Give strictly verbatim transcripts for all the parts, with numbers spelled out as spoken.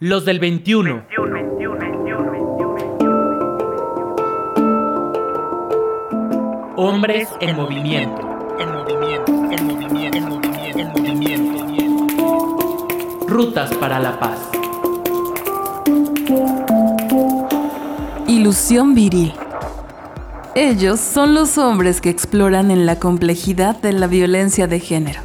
Los del veintiuno. Hombres en movimiento. En movimiento, en movimiento, en movimiento, en movimiento. Rutas para la paz. Ilusión viril. Ellos son los hombres que exploran en la complejidad de la violencia de género.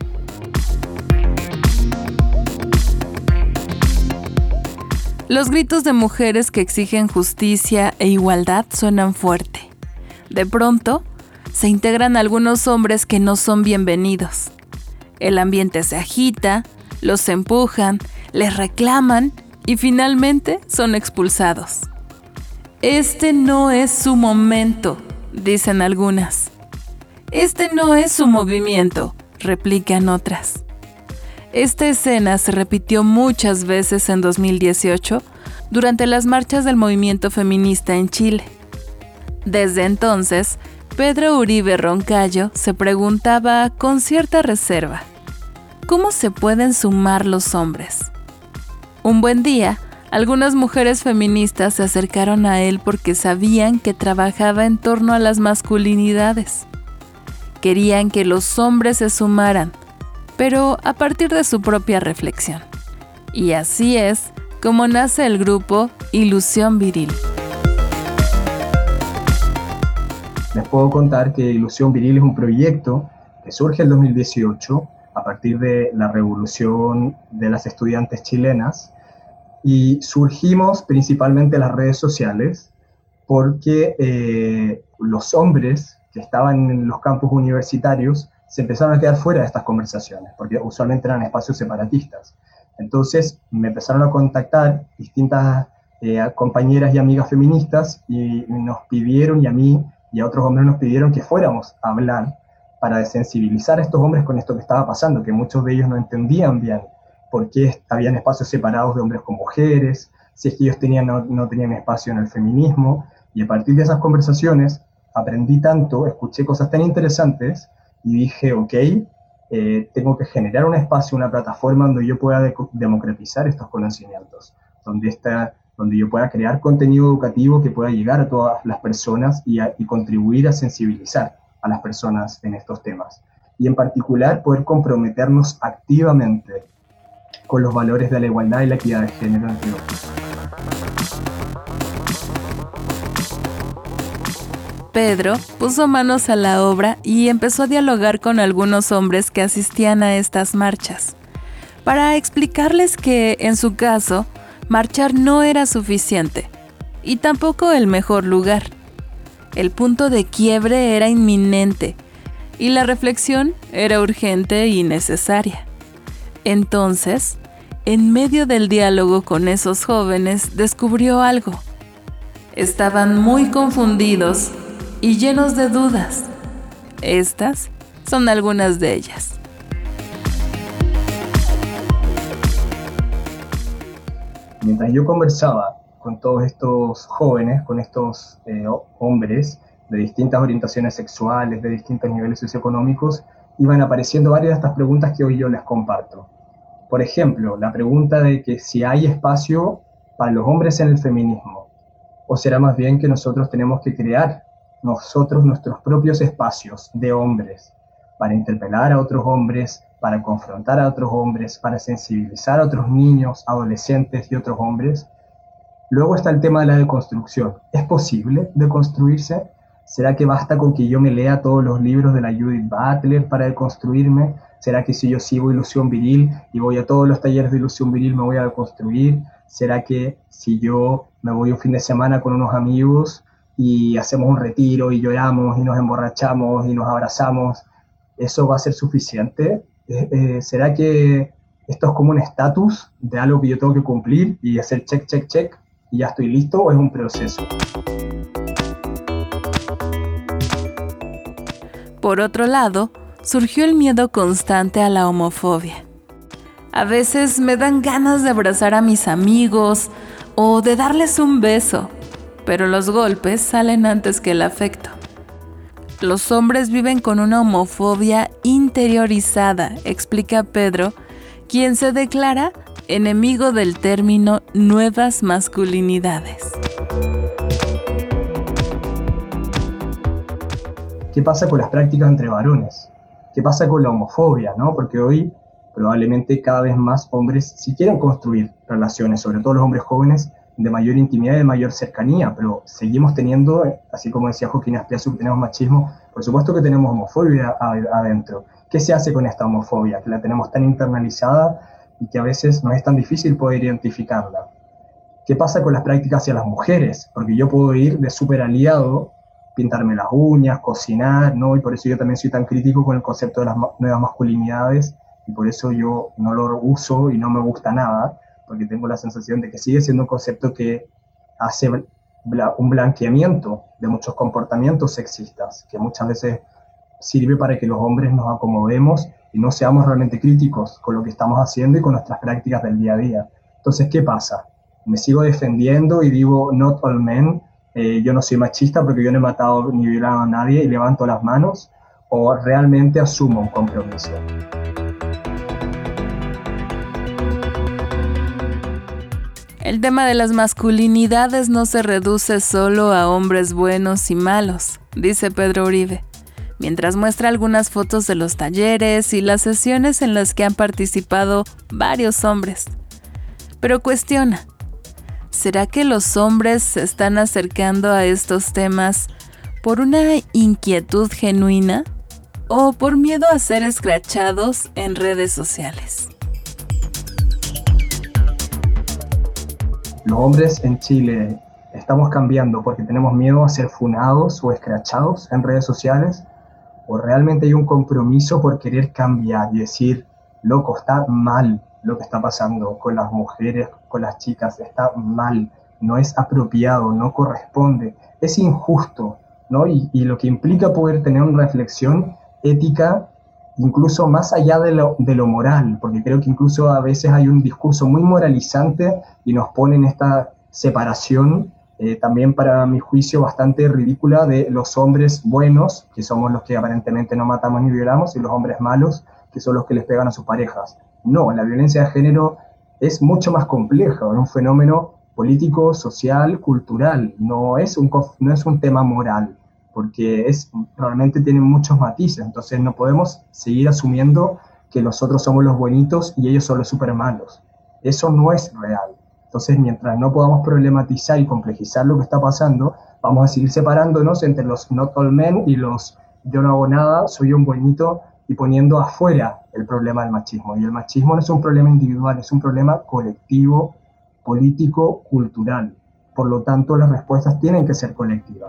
Los gritos de mujeres que exigen justicia e igualdad suenan fuerte. De pronto, se integran algunos hombres que no son bienvenidos. El ambiente se agita, los empujan, les reclaman y finalmente son expulsados. Este no es su momento, dicen algunas. Este no es su movimiento, replican otras. Esta escena se repitió muchas veces en dos mil dieciocho durante las marchas del movimiento feminista en Chile. Desde entonces, Pedro Uribe Roncayo se preguntaba con cierta reserva, ¿cómo se pueden sumar los hombres? Un buen día, algunas mujeres feministas se acercaron a él porque sabían que trabajaba en torno a las masculinidades. Querían que los hombres se sumaran, pero a partir de su propia reflexión. Y así es como nace el grupo Ilusión Viril. Les puedo contar que Ilusión Viril es un proyecto que surge en dos mil dieciocho a partir de la revolución de las estudiantes chilenas y surgimos principalmente en las redes sociales porque eh, los hombres que estaban en los campus universitarios se empezaron a quedar fuera de estas conversaciones, porque usualmente eran espacios separatistas. Entonces me empezaron a contactar distintas eh, compañeras y amigas feministas y nos pidieron, y a mí y a otros hombres nos pidieron que fuéramos a hablar para desensibilizar a estos hombres con esto que estaba pasando, que muchos de ellos no entendían bien por qué habían espacios separados de hombres con mujeres, si es que ellos tenían, no, no tenían espacio en el feminismo, y a partir de esas conversaciones aprendí tanto, escuché cosas tan interesantes, y dije, ok, eh, tengo que generar un espacio, una plataforma donde yo pueda de- democratizar estos conocimientos, donde, esta, donde yo pueda crear contenido educativo que pueda llegar a todas las personas y, a, y contribuir a sensibilizar a las personas en estos temas. Y en particular, poder comprometernos activamente con los valores de la igualdad y la equidad de género, entre otros. Pedro puso manos a la obra y empezó a dialogar con algunos hombres que asistían a estas marchas, para explicarles que, en su caso, marchar no era suficiente, y tampoco el mejor lugar. El punto de quiebre era inminente, y la reflexión era urgente y necesaria. Entonces, en medio del diálogo con esos jóvenes, descubrió algo. Estaban muy confundidos y llenos de dudas. Estas son algunas de ellas. Mientras yo conversaba con todos estos jóvenes, con estos eh, hombres de distintas orientaciones sexuales, de distintos niveles socioeconómicos, iban apareciendo varias de estas preguntas que hoy yo les comparto. Por ejemplo, la pregunta de que si hay espacio para los hombres en el feminismo, o será más bien que nosotros tenemos que crear nosotros nuestros propios espacios de hombres para interpelar a otros hombres, para confrontar a otros hombres, para sensibilizar a otros niños, adolescentes y otros hombres. Luego está el tema de la deconstrucción. ¿Es posible deconstruirse? ¿Será que basta con que yo me lea todos los libros de la Judith Butler para deconstruirme? ¿Será que si yo sigo Ilusión Viril y voy a todos los talleres de Ilusión Viril me voy a deconstruir? ¿Será que si yo me voy un fin de semana con unos amigos y hacemos un retiro y lloramos y nos emborrachamos y nos abrazamos, eso va a ser suficiente? Eh, eh, ¿Será que esto es como un estatus de algo que yo tengo que cumplir y hacer check, check, check y ya estoy listo, o es un proceso? Por otro lado, surgió el miedo constante a la homofobia. A veces me dan ganas de abrazar a mis amigos o de darles un beso, pero los golpes salen antes que el afecto. Los hombres viven con una homofobia interiorizada, explica Pedro, quien se declara enemigo del término nuevas masculinidades. ¿Qué pasa con las prácticas entre varones? ¿Qué pasa con la homofobia, ¿no? Porque hoy probablemente cada vez más hombres sí quieren construir relaciones, sobre todo los hombres jóvenes, de mayor intimidad y de mayor cercanía, pero seguimos teniendo, así como decía Joaquín Azpiazu, que tenemos machismo, por supuesto que tenemos homofobia adentro. ¿Qué se hace con esta homofobia? Que la tenemos tan internalizada y que a veces nos es tan difícil poder identificarla. ¿Qué pasa con las prácticas hacia las mujeres? Porque yo puedo ir de súper aliado, pintarme las uñas, cocinar, ¿no? Y por eso yo también soy tan crítico con el concepto de las nuevas masculinidades, y por eso yo no lo uso y no me gusta nada, porque tengo la sensación de que sigue siendo un concepto que hace un blanqueamiento de muchos comportamientos sexistas, que muchas veces sirve para que los hombres nos acomodemos y no seamos realmente críticos con lo que estamos haciendo y con nuestras prácticas del día a día. Entonces, ¿qué pasa? Me sigo defendiendo y digo, not all men, eh, yo no soy machista porque yo no he matado ni violado a nadie y levanto las manos, o realmente asumo un compromiso. El tema de las masculinidades no se reduce solo a hombres buenos y malos, dice Pedro Uribe, mientras muestra algunas fotos de los talleres y las sesiones en las que han participado varios hombres. Pero cuestiona, ¿será que los hombres se están acercando a estos temas por una inquietud genuina o por miedo a ser escrachados en redes sociales? Los hombres en Chile estamos cambiando porque tenemos miedo a ser funados o escrachados en redes sociales, o realmente hay un compromiso por querer cambiar y decir, loco, está mal lo que está pasando con las mujeres, con las chicas, está mal, no es apropiado, no corresponde, es injusto, ¿no? Y, y lo que implica poder tener una reflexión ética incluso más allá de lo, de lo moral, porque creo que incluso a veces hay un discurso muy moralizante y nos pone en esta separación, eh, también para mi juicio bastante ridícula, de los hombres buenos, que somos los que aparentemente no matamos ni violamos, y los hombres malos, que son los que les pegan a sus parejas. No, la violencia de género es mucho más compleja, es un fenómeno político, social, cultural, no es un, no es un tema moral, porque es, realmente tienen muchos matices, entonces no podemos seguir asumiendo que nosotros somos los buenitos y ellos son los súper malos. Eso no es real. Entonces, mientras no podamos problematizar y complejizar lo que está pasando, vamos a seguir separándonos entre los not all men y los yo no hago nada, soy un buenito, y poniendo afuera el problema del machismo. Y el machismo no es un problema individual, es un problema colectivo, político, cultural. Por lo tanto, las respuestas tienen que ser colectivas.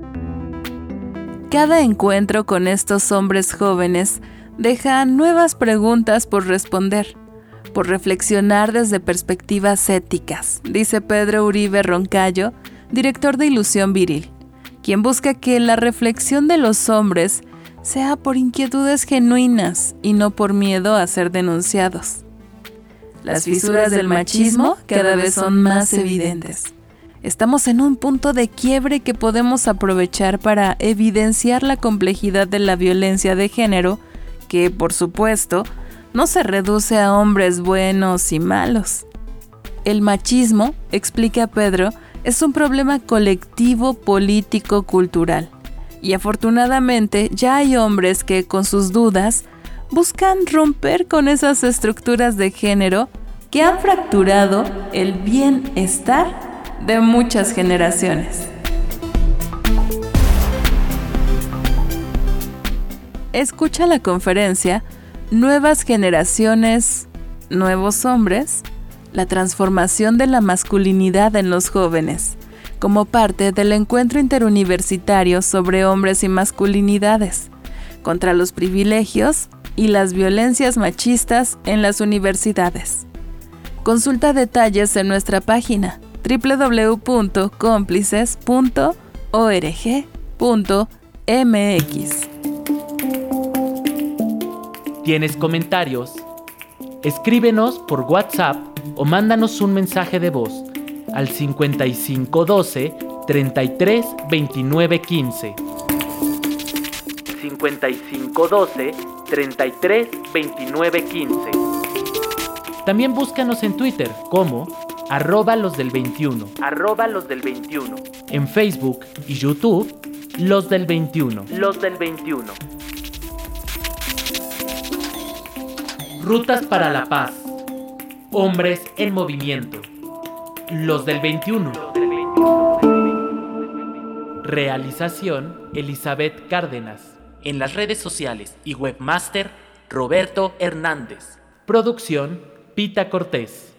Cada encuentro con estos hombres jóvenes deja nuevas preguntas por responder, por reflexionar desde perspectivas éticas, dice Pedro Uribe Roncayo, director de Ilusión Viril, quien busca que la reflexión de los hombres sea por inquietudes genuinas y no por miedo a ser denunciados. Las fisuras del machismo cada vez son más evidentes. Estamos en un punto de quiebre que podemos aprovechar para evidenciar la complejidad de la violencia de género, que, por supuesto, no se reduce a hombres buenos y malos. El machismo, explica Pedro, es un problema colectivo, político, cultural. Y afortunadamente ya hay hombres que, con sus dudas, buscan romper con esas estructuras de género que han fracturado el bienestar de muchas generaciones. Escucha la conferencia Nuevas generaciones, nuevos hombres, la transformación de la masculinidad en los jóvenes, como parte del encuentro interuniversitario sobre hombres y masculinidades, contra los privilegios y las violencias machistas en las universidades. Consulta detalles en nuestra página doble u doble u doble u punto cómplices punto org punto m x. ¿Tienes comentarios? Escríbenos por WhatsApp o mándanos un mensaje de voz al cincuenta y cinco doce, treinta y tres, veintinueve quince. cincuenta y cinco doce, treinta y tres, veintinueve quince. También búscanos en Twitter como arroba los del veintiuno, arroba los del veintiuno. En Facebook y YouTube, los del veintiuno, los del veintiuno. Rutas para la paz. Hombres en movimiento. Los del veintiuno. Realización Elizabeth Cárdenas. En las redes sociales y webmaster Roberto Hernández. Producción Pita Cortés.